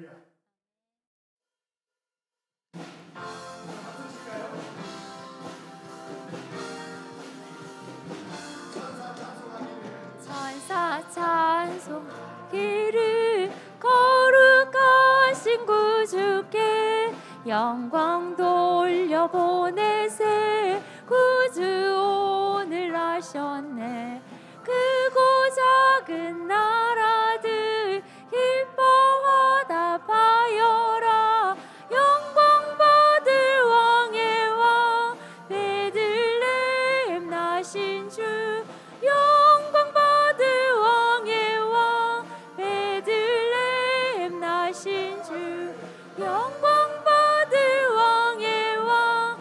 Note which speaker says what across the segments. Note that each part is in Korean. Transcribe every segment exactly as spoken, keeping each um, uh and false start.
Speaker 1: 천사 찬송하기를 거룩하신 구주께 영광 돌려보내세. 구주 오늘 나셨네. 크고 작은 나라들 기뻐하다 파여라. 영광 받을 왕의 왕 베들레헴 나신 주. 영광 받을 왕의 왕 베들레헴 나신 주. 영광 받을 왕의 왕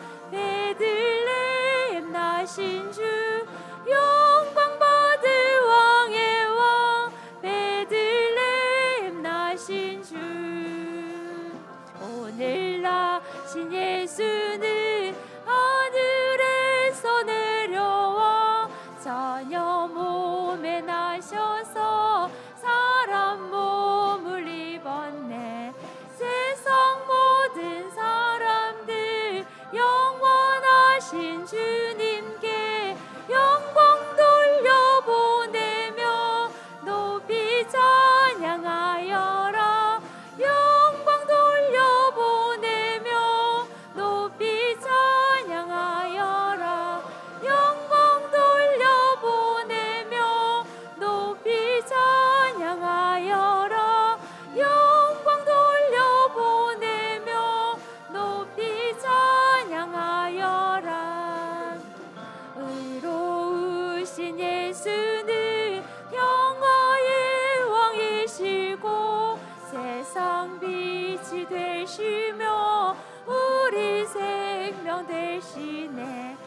Speaker 1: 베들레헴 나신 주. 영광 받을 왕의 왕 베들레헴 나신 주. 오늘 나신 예수는 하늘에서 내려와 자녀 몸에 나셔서 사람 몸을 입었네. 세상 모든 사람들 영원하신 주님께 영광 돌려보내며 높이 찬양하여라. 영광 돌려보내며 높이 찬양하여라. 영광 돌려보내며 높이 찬양하여라. 영광 돌려보내며 높이 찬양하여라. 의로우신 예수는 평화의 왕이시고 세상 빛이 되시며 우리 생명 되시네.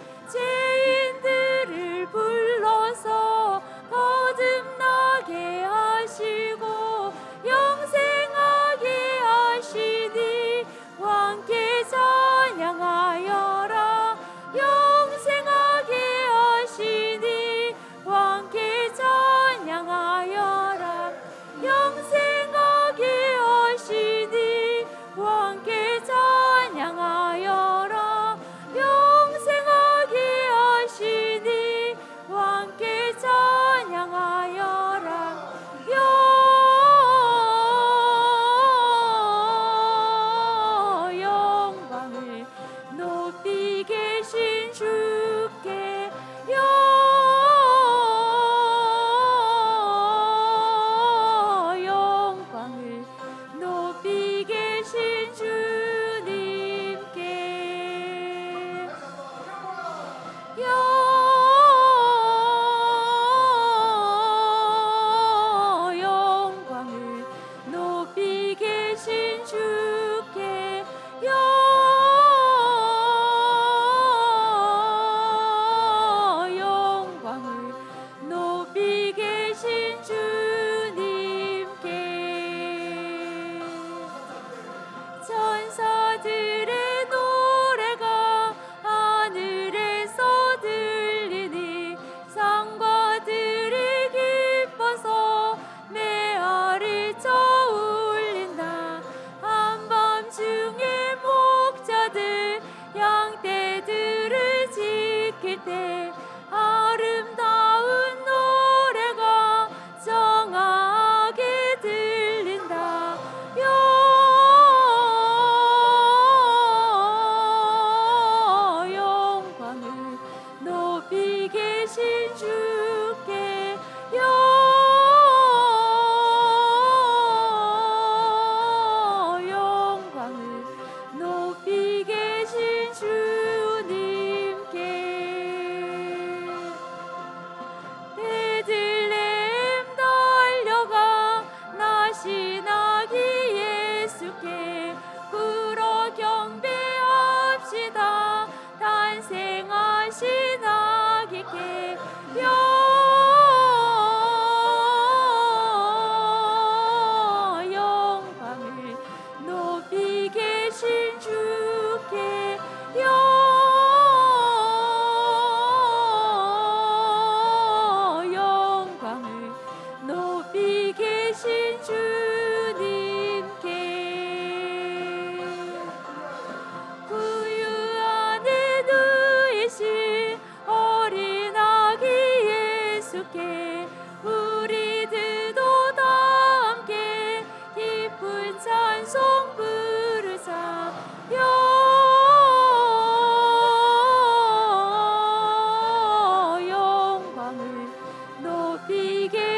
Speaker 1: 죄인들을 불러서 거듭나게 하시고 영생하게 하시니 왕께 찬양하여라. 영생하게 하시니 왕께 찬양하여라. 영생하게 하시니 왕께 찬양하여라. 영생하게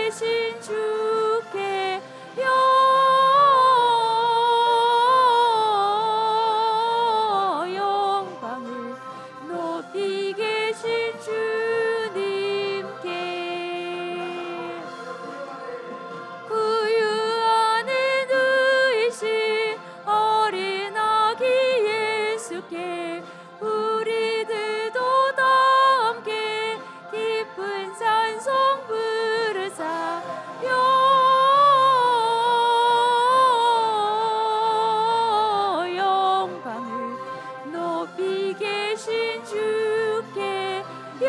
Speaker 1: 계신 주께 영광을 높이 계신 주님께 구유 안에 누이신 어린 아기 예수께 우리들도 다 함께 깊은 찬송 부르자 영광을 높이 계신 주께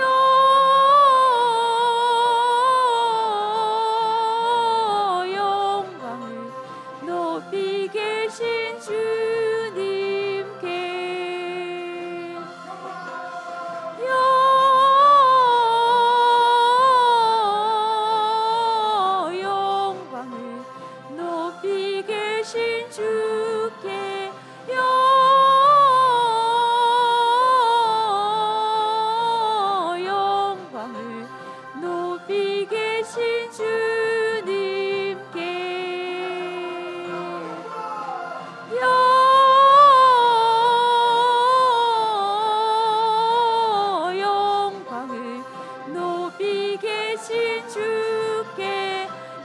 Speaker 1: 영광을 높이 계신 주님께 영광을 높이 계신 주께 영광을 높이 계신 주님께 영광을 높이 계신 주께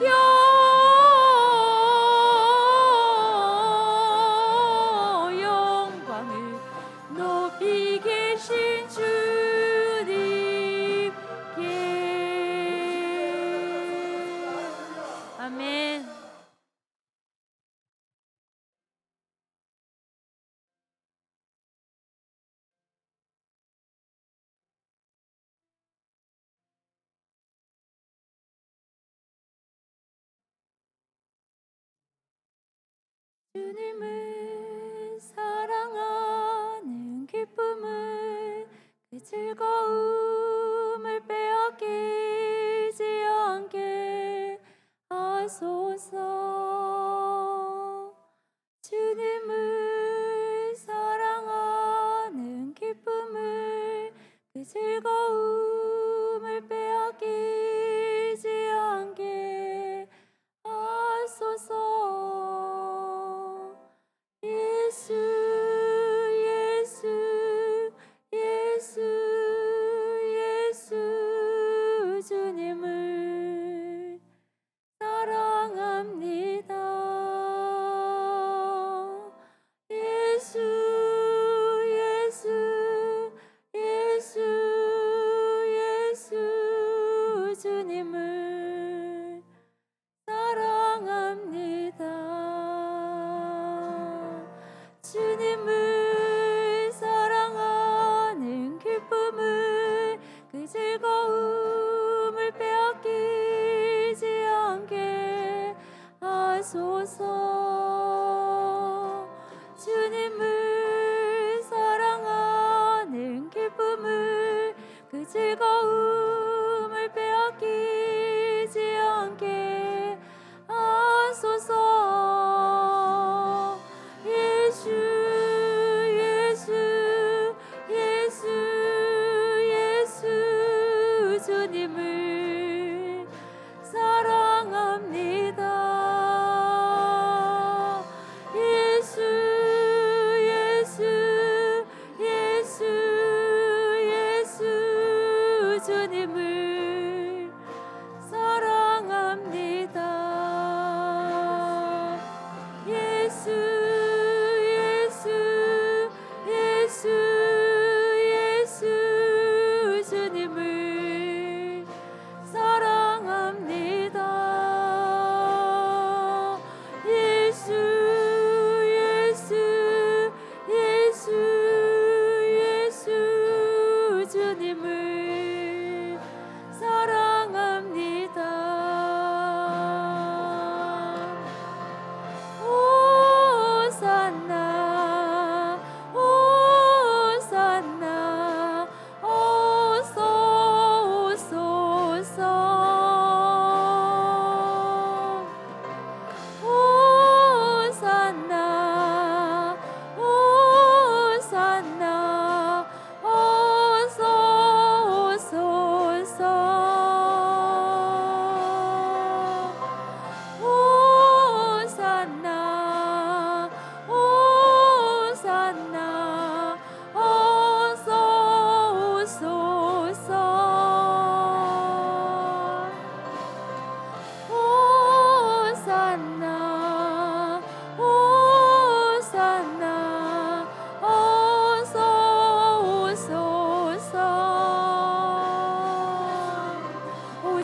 Speaker 1: 영광을 높이 계신 주님께 아멘. 주님을 사랑하는 기쁨을 그 즐거움을 빼앗기지 않게 하소서. 주님을 사랑하는 기쁨을 그 즐거움을 빼앗기지 않게 하소서. 예수 예수 예수 예수 주님을 사랑합니다. 예수 예수 예수 예수 주님을 사랑합니다. 주님을 사랑하는 기쁨을 그 즐거움을 빼앗기지 않게 하소서. 주님을 사랑하는 기쁨을 그 즐거움을 빼앗기지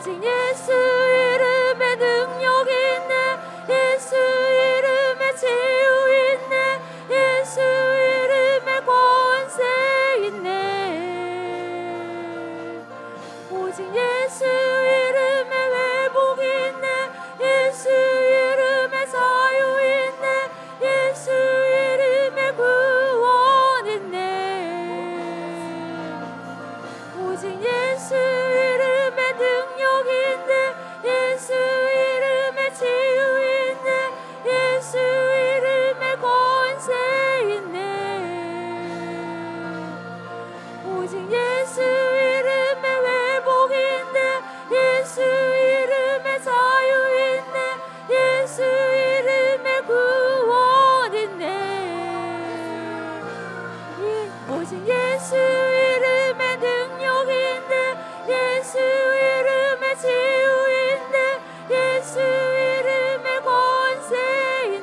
Speaker 1: 오직 예수 이름에 능력 있네. 예수 이름에 치유 있네. 예수 이름에 권세 있네. 오직 예수 이름에 회복 있네. 예수 이름에 자유 있네. 예수 이름에 구원 있네. 오직 예수 이름에 능력 있네. 예수 이름에 치유 있네. 예수 이름에 권세 있네. 오직 예수 이름에 회복 있네. 예수 이름에 자유 있네. 예수 이름에 구원 있네. 오직 예수 이름에 능력 있네. 예수 이름에 치유 있네. 예수 이름에 권세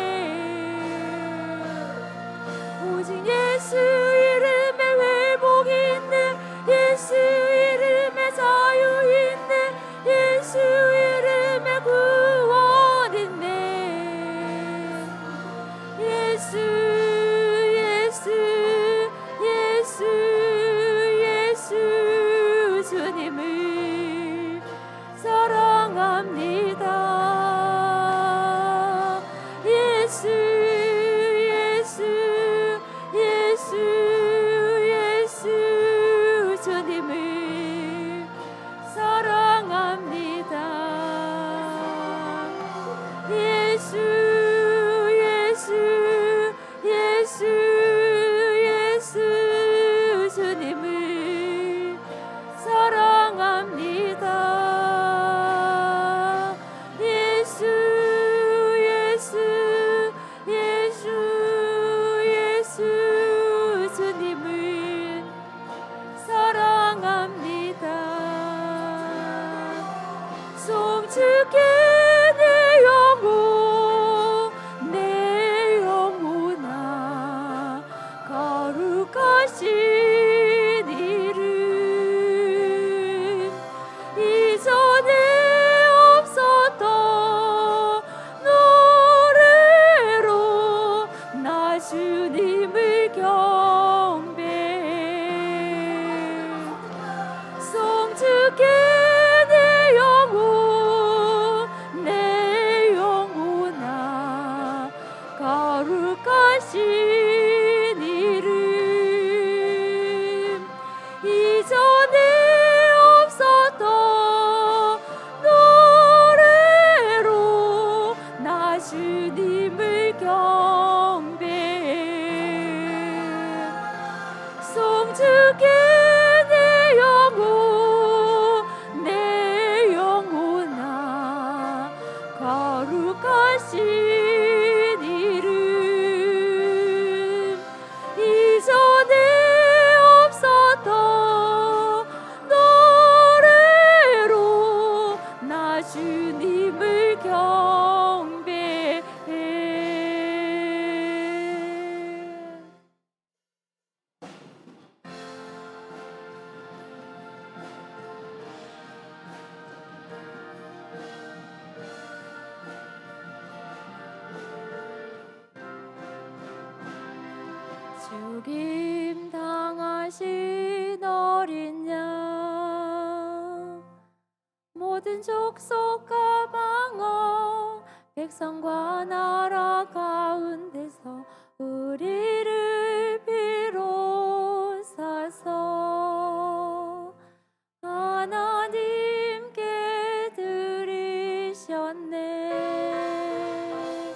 Speaker 1: 있네. 오직 예수 이름에 회복 있네. 예수 이름에 자유 있네. 예수 이름에 구원 있네. 예수 예수 예수 예수 주님을 사랑합니다. 예수 예수 예수 예수 주님을 사랑합니다. 예수 예수 예수 예수 주님을 사랑합니다. 예수 예수 예수 예수 주님을 사랑합니다. 송축해 내 영혼 내 영혼아 거룩하신 이름 이전에 없었던 노래로 나 주님을 경배해. 송축해 내 영혼 내 영혼아 거룩하신 이름 이전에 없었던 노래로 나 주님을 경배해. 송축해 내 영혼 내 영혼아 거룩하신 이름 이전에 없었던 노래로 나 주님을 경배해. 죽임 당하신 어린 양 모든 족속과 방언 백성과 나라 가운데서 우리를 비롯사서 하나님께 드리셨네.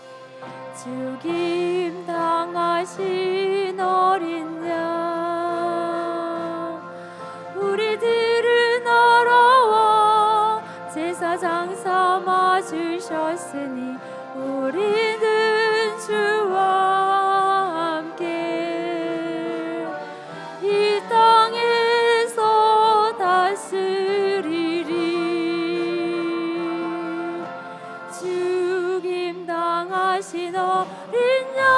Speaker 1: 죽임 당하신 어린 양 우리들을 알아와 제사장 삼아 주셨으니 우리는 주와 함께 이 땅에서 다스리리. 죽임 당하신 어린 양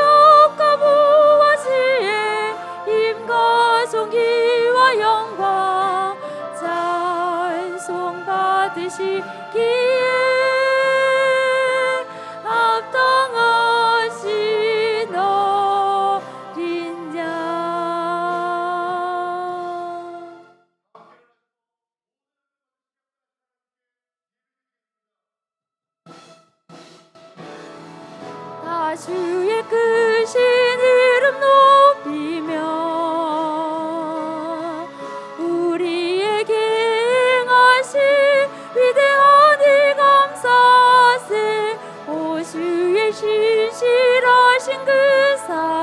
Speaker 1: 능력과 부와 지혜 힘과 존귀와 영광 하시기에 합당하신 어린 양. 다 주의 크신 이름 높이며 우리에게 행하신 위대한 일 감사세. 오 주의 신실하신 그 사랑